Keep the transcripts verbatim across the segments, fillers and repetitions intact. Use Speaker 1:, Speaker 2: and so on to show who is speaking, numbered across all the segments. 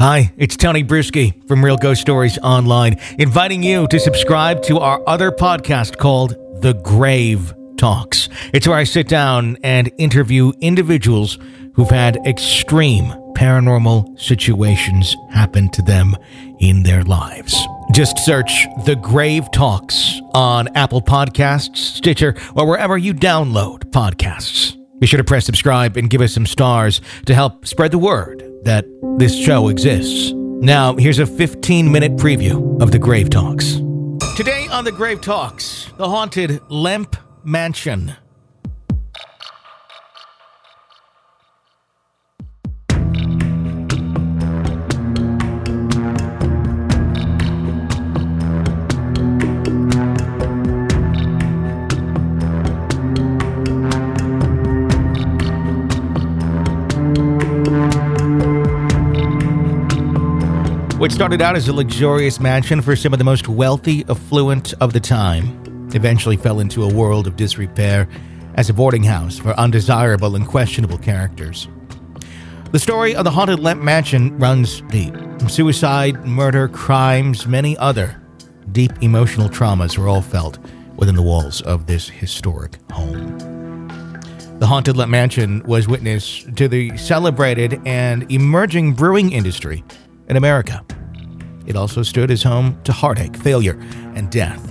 Speaker 1: Hi, it's Tony Bruschi from Real Ghost Stories Online, inviting you to subscribe to our other podcast called The Grave Talks. It's where I sit down and interview individuals who've had extreme paranormal situations happen to them in their lives. Just search The Grave Talks on Apple Podcasts, Stitcher, or wherever you download podcasts. Be sure to press subscribe and give us some stars to help spread the word that this show exists. Now, here's a fifteen-minute preview of The Grave Talks. Today on The Grave Talks, the haunted Lemp Mansion. What started out as a luxurious mansion for some of the most wealthy, affluent of the time, eventually fell into a world of disrepair as a boarding house for undesirable and questionable characters. The story of the haunted Lemp Mansion runs deep. Suicide, murder, crimes, many other deep emotional traumas were all felt within the walls of this historic home. The haunted Lemp Mansion was witness to the celebrated and emerging brewing industry in America. It also stood as home to heartache, failure, and death.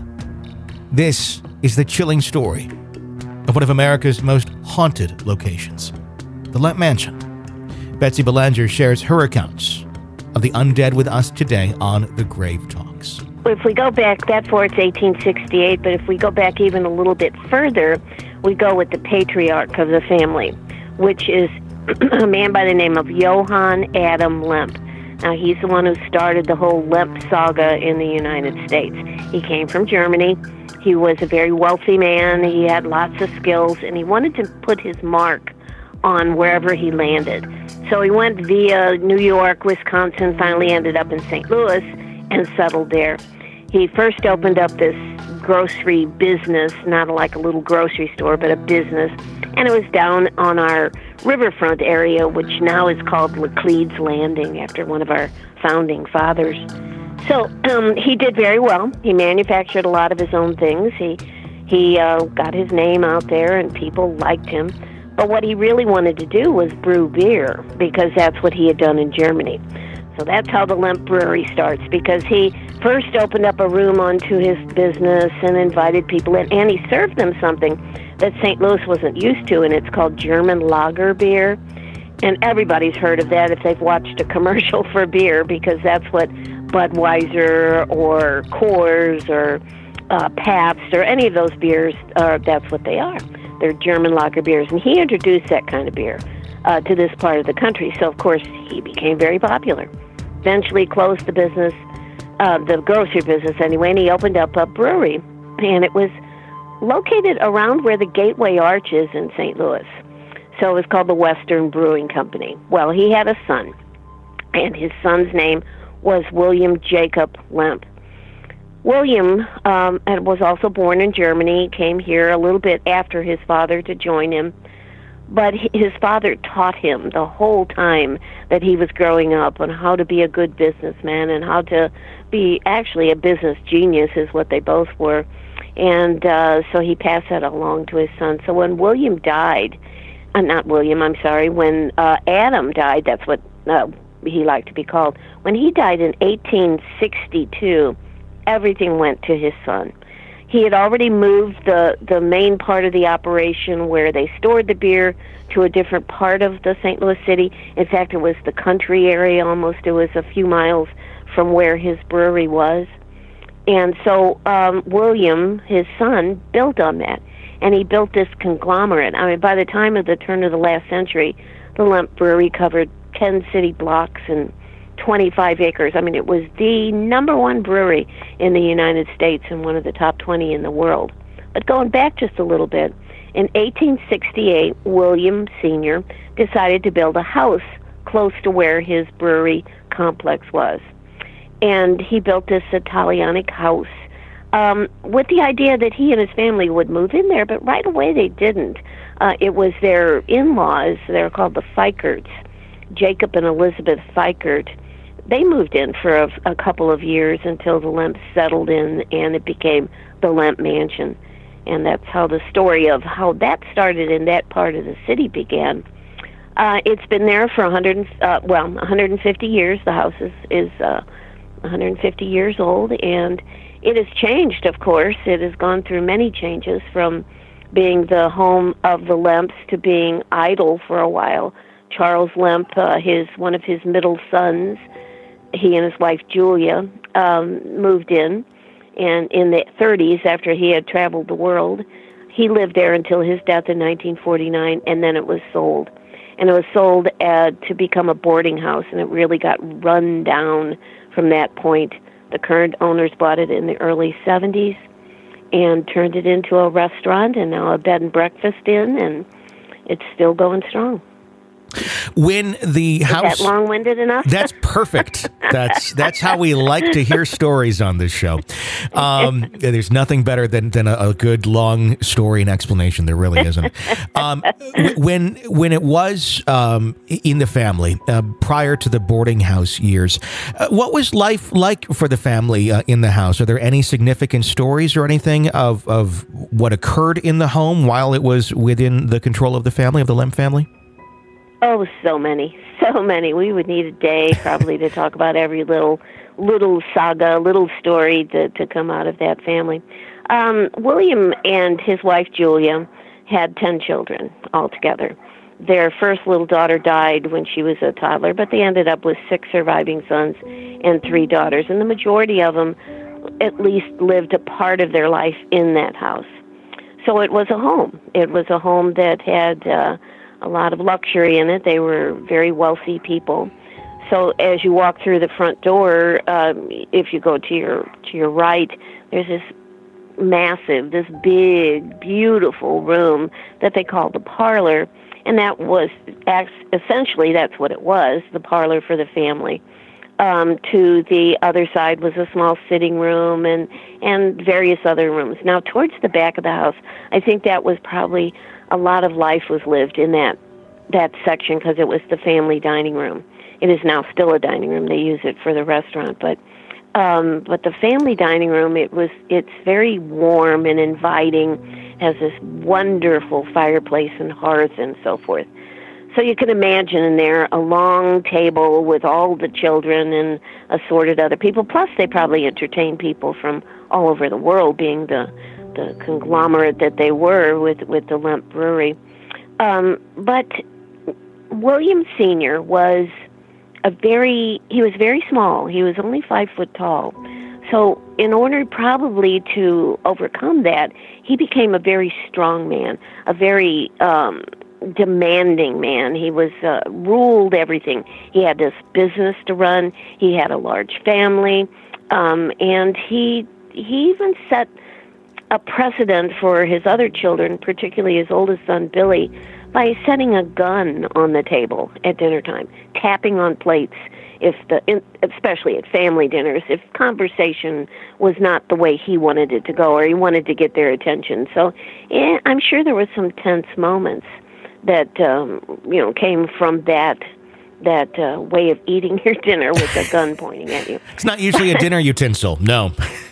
Speaker 1: This is the chilling story of one of America's most haunted locations, the Lemp Mansion. Betsy Belanger shares her accounts of the undead with us today on The Grave Talks.
Speaker 2: If we go back, that fort's eighteen sixty-eight, but if we go back even a little bit further, we go with the patriarch of the family, which is a man by the name of Johann Adam Lemp. Now, he's the one who started the whole Lemp saga in the United States. He came from Germany. He was a very wealthy man. He had lots of skills, and he wanted to put his mark on wherever he landed. So he went via New York, Wisconsin, finally ended up in Saint Louis, and settled there. He first opened up this grocery business, not like a little grocery store, but a business, and it was down on our riverfront area, which now is called Laclede's Landing, after one of our founding fathers. So um, he did very well. He manufactured a lot of his own things. He he uh, got his name out there, and people liked him. But what he really wanted to do was brew beer, because that's what he had done in Germany. So that's how the Lemp Brewery starts, because he first opened up a room onto his business and invited people in, and he served them something that Saint Louis wasn't used to, and it's called German lager beer. And everybody's heard of that if they've watched a commercial for beer, because that's what Budweiser or Coors or uh, Pabst or any of those beers, uh, that's what they are. They're German lager beers. And he introduced that kind of beer uh, to this part of the country. So, of course, he became very popular. Eventually closed the business, uh, the grocery business anyway, and he opened up a brewery. And it was located around where the Gateway Arch is in Saint Louis. So it was called the Western Brewing Company. Well, he had a son, and his son's name was William Jacob Lemp. William um, was also born in Germany, came here a little bit after his father to join him. But his father taught him the whole time that he was growing up on how to be a good businessman and how to be actually a business genius, is what they both were. And uh, so he passed that along to his son. So when William died, uh, not William, I'm sorry, when uh, Adam died, that's what uh, he liked to be called. When he died in eighteen sixty-two, everything went to his son. He had already moved the, the main part of the operation where they stored the beer to a different part of the Saint Louis city. In fact, it was the country area almost. It was a few miles from where his brewery was. And so um, William, his son, built on that. And he built this conglomerate. I mean, by the time of the turn of the last century, the Lemp Brewery covered ten city blocks and twenty-five acres. I mean, it was the number one brewery in the United States and one of the top twenty in the world. But going back just a little bit, in eighteen sixty-eight, William Senior decided to build a house close to where his brewery complex was. And he built this Italianic house um, with the idea that he and his family would move in there, but right away they didn't. Uh, it was their in-laws, they're called the Feikerts, Jacob and Elizabeth Feikert. they moved in for a, a couple of years until the Lemps settled in, and it became the Lemp Mansion. And that's how the story of how that started in that part of the city began. Uh, it's been there for one hundred, uh, well, one hundred fifty years. The house is, is uh, one hundred fifty years old, and it has changed, of course. It has gone through many changes, from being the home of the Lemps to being idle for a while. Charles Lemp, uh, his one of his middle sons, he and his wife Julia um, moved in, and in the thirties, after he had traveled the world, he lived there until his death in nineteen forty-nine, and then it was sold. And it was sold uh, to become a boarding house, and it really got run down from that point. The current owners bought it in the early seventies and turned it into a restaurant and now a bed and breakfast inn, and it's still going strong.
Speaker 1: When the house...
Speaker 2: Is that long-winded enough?
Speaker 1: That's perfect. That's that's how we like to hear stories on this show. Um, there's nothing better than, than a, a good long story and explanation. There really isn't. Um, when when it was um, in the family, uh, prior to the boarding house years, uh, what was life like for the family uh, in the house? Are there any significant stories or anything of, of what occurred in the home while it was within the control of the family, of the Lemp family?
Speaker 2: Oh, so many, so many. We would need a day probably to talk about every little little saga, little story to, to come out of that family. Um, William and his wife Julia had ten children altogether. Their first little daughter died when she was a toddler, but they ended up with six surviving sons and three daughters, and the majority of them at least lived a part of their life in that house. So it was a home. It was a home that had... Uh, a lot of luxury in it. They were very wealthy people. So as you walk through the front door, um, if you go to your to your right, there's this massive, this big, beautiful room that they call the parlor, and that was essentially that's what it was, the parlor for the family. Um, to the other side was a small sitting room and and various other rooms. Now, towards the back of the house, I think that was probably a lot of life was lived in that that section because it was the family dining room. It is now still a dining room. They use it for the restaurant, but um, but the family dining room, it was it's very warm and inviting, has this wonderful fireplace and hearth and so forth. So you can imagine in there a long table with all the children and assorted other people. Plus, they probably entertained people from all over the world, being the the conglomerate that they were with, with the Lemp Brewery. Um, but William Senior was a very, he was very small. He was only five foot tall. So in order probably to overcome that, he became a very strong man, a very um, demanding man. He was uh, ruled everything. He had this business to run. He had a large family. Um, and he he even set a precedent for his other children, particularly his oldest son, Billy, by setting a gun on the table at dinner time, tapping on plates, if the, especially at family dinners, if conversation was not the way he wanted it to go or he wanted to get their attention. So yeah, I'm sure there were some tense moments that, um, you know, came from that that uh, way of eating your dinner with a gun pointing at you.
Speaker 1: It's not usually a dinner utensil, no.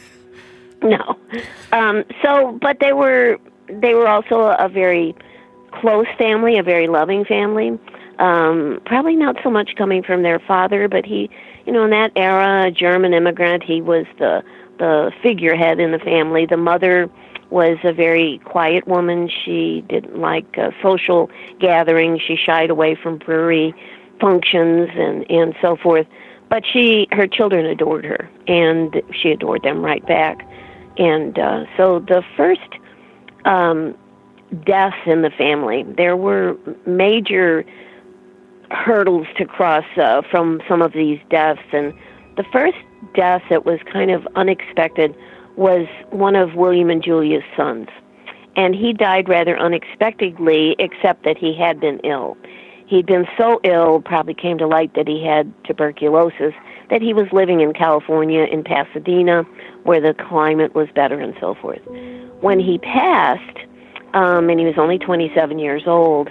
Speaker 2: No. Um, so, but they were they were also a very close family, a very loving family. Um, probably not so much coming from their father, but he, you know, in that era, a German immigrant, he was the the figurehead in the family. The mother was a very quiet woman. She didn't like uh, social gatherings. She shied away from brewery functions and, and so forth. But she, her children adored her, and she adored them right back. And uh, so the first um, deaths in the family, there were major hurdles to cross uh, from some of these deaths. And the first death that was kind of unexpected was one of William and Julia's sons. And he died rather unexpectedly, except that he had been ill. He'd been so ill, probably came to light that he had tuberculosis, that he was living in California, in Pasadena, where the climate was better and so forth. When he passed, um, and he was only twenty-seven years old,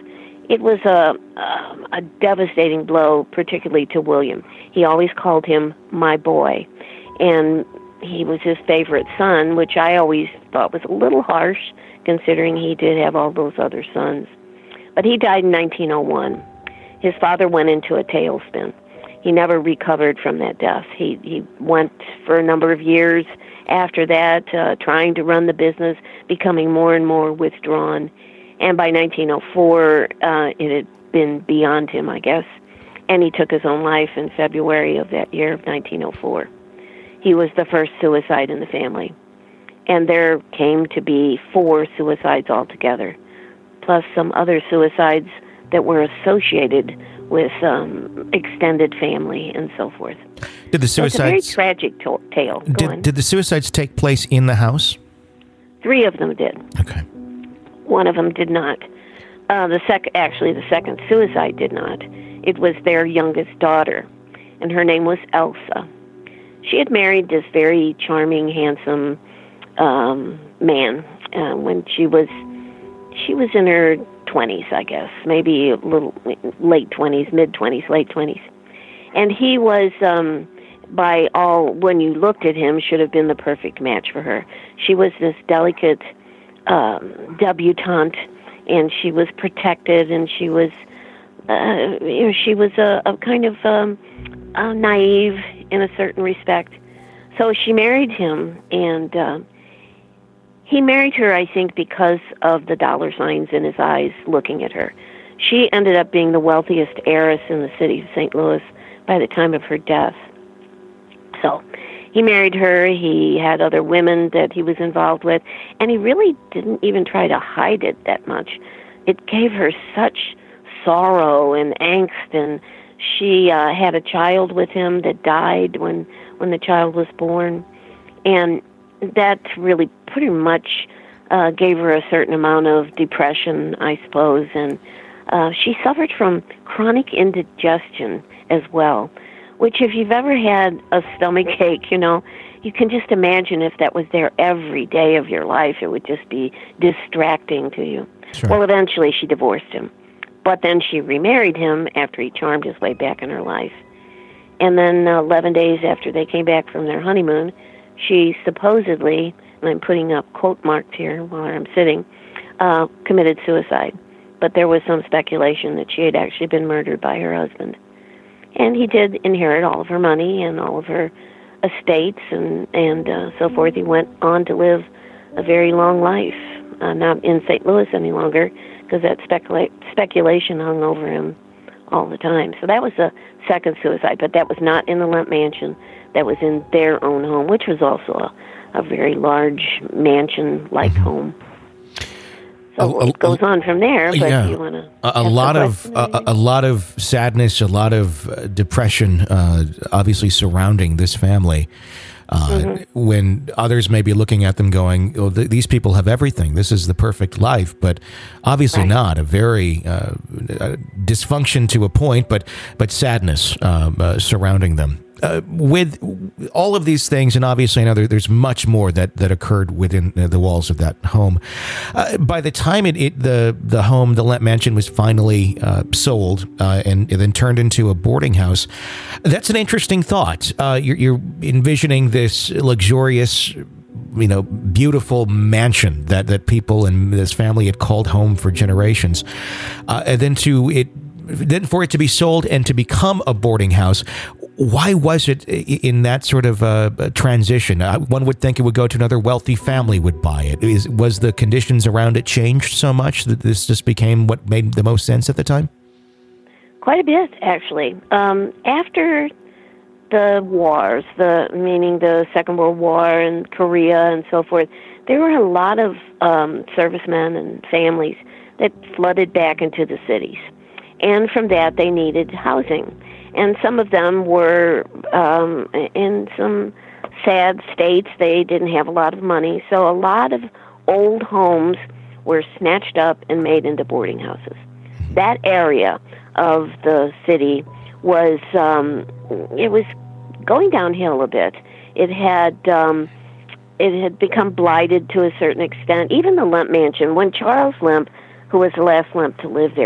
Speaker 2: It was a, a, a devastating blow, particularly to William. He always called him my boy, and he was his favorite son, which I always thought was a little harsh, considering he did have all those other sons. But he died in nineteen oh one. His father went into a tailspin. He never recovered from that death. He he went for a number of years after that, uh, trying to run the business, becoming more and more withdrawn. And by nineteen oh four, uh, it had been beyond him, I guess. And he took his own life in February of that year of nineteen oh four. He was the first suicide in the family. And there came to be four suicides altogether, plus some other suicides that were associated with um, extended family and so forth.
Speaker 1: Did the
Speaker 2: suicides? So it's a very tragic to- tale. Go
Speaker 1: did,
Speaker 2: on.
Speaker 1: did the suicides take place in the house?
Speaker 2: Three of them did.
Speaker 1: Okay.
Speaker 2: One of them did not. Uh, the sec- actually, the second suicide did not. It was their youngest daughter, and her name was Elsa. She had married this very charming, handsome um, man uh, when she was she was in her twenties, I guess, maybe a little late twenties, mid twenties, late twenties, and he was, um, by all, when you looked at him, should have been the perfect match for her. She was this delicate um, debutante, and she was protected, and she was, uh, you know, she was a, a kind of um, uh, naive in a certain respect. So she married him, and uh, he married her, I think, because of the dollar signs in his eyes looking at her. She ended up being the wealthiest heiress in the city of Saint Louis by the time of her death. So he married her, he had other women that he was involved with, and he really didn't even try to hide it that much. It gave her such sorrow and angst, and she uh, had a child with him that died when, when the child was born, and that really pretty much uh, gave her a certain amount of depression, I suppose, and uh, she suffered from chronic indigestion as well, which if you've ever had a stomach ache, you know, you can just imagine if that was there every day of your life, it would just be distracting to you.
Speaker 1: Sure.
Speaker 2: Well, eventually she divorced him, but then she remarried him after he charmed his way back in her life. And then uh, eleven days after they came back from their honeymoon, she supposedly, and I'm putting up quote marks here while I'm sitting, uh, committed suicide. But there was some speculation that she had actually been murdered by her husband. And he did inherit all of her money and all of her estates and, and uh, so forth. He went on to live a very long life, uh, not in Saint Louis any longer, because that specula- speculation hung over him all the time. So that was the second suicide, but that was not in the Lemp Mansion. That was in their own home, which was also a, a very large mansion-like mm-hmm. home. So a, a, it goes on from there, but
Speaker 1: yeah,
Speaker 2: you want to
Speaker 1: a, a lot of a, a lot of sadness, a lot of uh, depression, uh, obviously surrounding this family. Uh, mm-hmm. When others may be looking at them, going, "Oh, th- these people have everything. This is the perfect life," but obviously right. not. A very uh, dysfunction to a point, but but sadness um, uh, surrounding them. Uh, with all of these things, and obviously I know there, there's much more that, that occurred within the walls of that home. Uh, by the time it, it the the home, the Lemp Mansion, was finally uh, sold uh, and, and then turned into a boarding house, that's an interesting thought. Uh, you're, you're envisioning this luxurious, you know, beautiful mansion that, that people and this family had called home for generations, uh, and then to it, then for it to be sold and to become a boarding house. Why was it in that sort of uh, transition? Uh, one would think it would go to another wealthy family would buy it. Is, was the conditions around it changed so much that this just became what made the most sense at the time?
Speaker 2: Quite a bit, actually. Um, after the wars, the meaning the Second World War and Korea and so forth, there were a lot of um, servicemen and families that flooded back into the cities. And from that, they needed housing. And some of them were um, in some sad states. They didn't have a lot of money. So a lot of old homes were snatched up and made into boarding houses. That area of the city was, um, it was going downhill a bit. It had, um, it had become blighted to a certain extent. Even the Lemp Mansion, when Charles Lemp, who was the last Lemp to live there,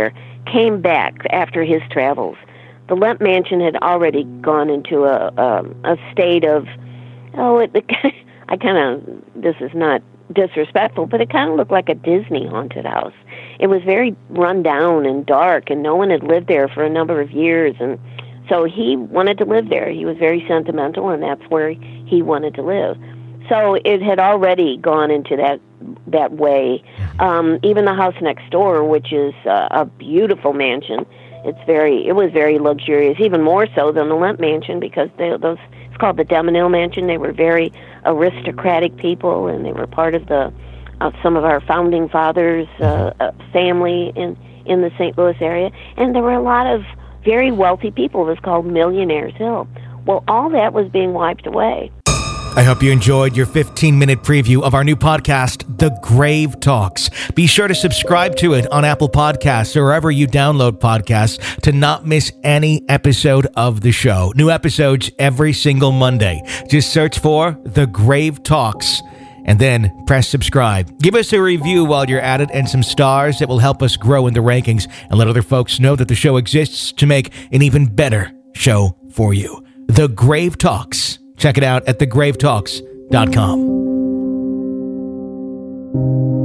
Speaker 2: came back after his travels. The Lemp Mansion had already gone into a a, a state of, oh, it, I kind of, this is not disrespectful, but it kind of looked like a Disney haunted house. It was very run down and dark, and no one had lived there for a number of years, and so he wanted to live there. He was very sentimental, and that's where he wanted to live. So it had already gone into that that way. Um, even the house next door, which is uh, a beautiful mansion, it's very it was very luxurious, even more so than the Lemp Mansion, because they, those it's called the Demonil Mansion. They were very aristocratic people, and they were part of the of some of our founding fathers' uh, uh, family in in the Saint Louis area, and there were a lot of very wealthy people. It was called Millionaires Hill. Well, all that was being wiped away.
Speaker 1: I hope you enjoyed your fifteen-minute preview of our new podcast, The Grave Talks. Be sure to subscribe to it on Apple Podcasts or wherever you download podcasts to not miss any episode of the show. New episodes every single Monday. Just search for The Grave Talks and then press subscribe. Give us a review while you're at it and some stars that will help us grow in the rankings and let other folks know that the show exists to make an even better show for you. The Grave Talks. Check it out at the grave talks dot com.